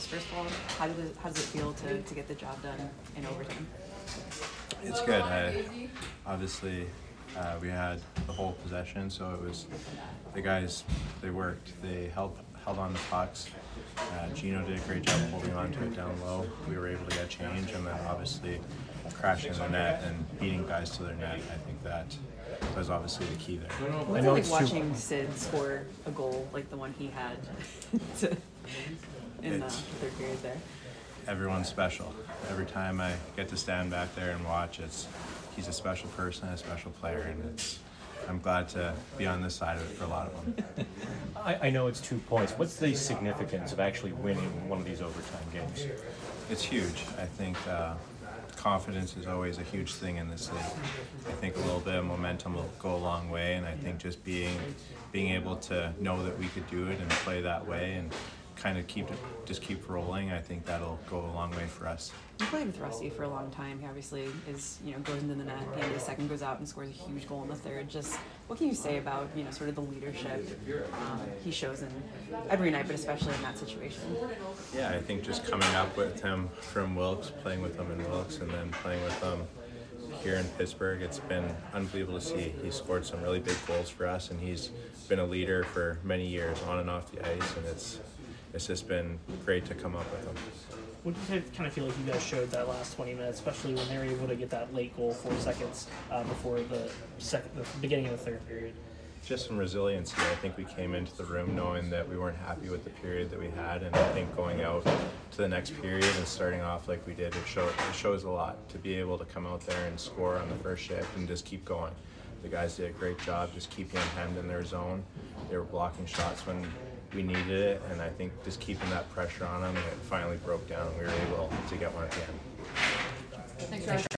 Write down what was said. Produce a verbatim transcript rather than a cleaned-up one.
first of all, how did it, how does it feel to, to get the job done in overtime? It's good. I, obviously, uh, we had the whole possession, so it was the guys. They worked. They held held on the pucks. Uh, Gino did a great job holding on to it down low. We were able to get change, and then obviously crashing the net and beating guys to their net. I think that was obviously the key there. What's it like watching Sid score a goal like the one he had to, in It's, the third period there? Everyone's special. Every time I get to stand back there and watch, it's he's a special person, a special player, and it's I'm glad to be on this side of it for a lot of them. I, I know it's two points. What's the significance of actually winning one of these overtime games? It's huge. I think uh, confidence is always a huge thing in this league. I think a little bit of momentum will go a long way, and I think just being being able to know that we could do it and play that way and kind of keep it, just keep rolling, I think that'll go a long way for us. You played with Rusty for a long time. He obviously is, you know, goes into the net, at the end of the second goes out and scores a huge goal in the third. Just what can you say about, you know, sort of the leadership um, he shows in every night, but especially in that situation? Yeah, I think just coming up with him from Wilkes, playing with him in Wilkes, and then playing with him here in Pittsburgh, it's been unbelievable to see. He's scored some really big goals for us, and he's been a leader for many years on and off the ice, and it's it's just been great to come up with him. What do you kind of feel like you guys showed that last twenty minutes, especially when they were able to get that late goal four seconds uh, before the second, the beginning of the third period? Just some resiliency. I think we came into the room knowing that we weren't happy with the period that we had, and I think going out to the next period and starting off like we did, it, show, it shows a lot to be able to come out there and score on the first shift and just keep going. The guys did a great job just keeping them in their zone. They were blocking shots when we needed it, and I think just keeping that pressure on them, and it finally broke down. We were able to get one at the end. Thanks, Josh.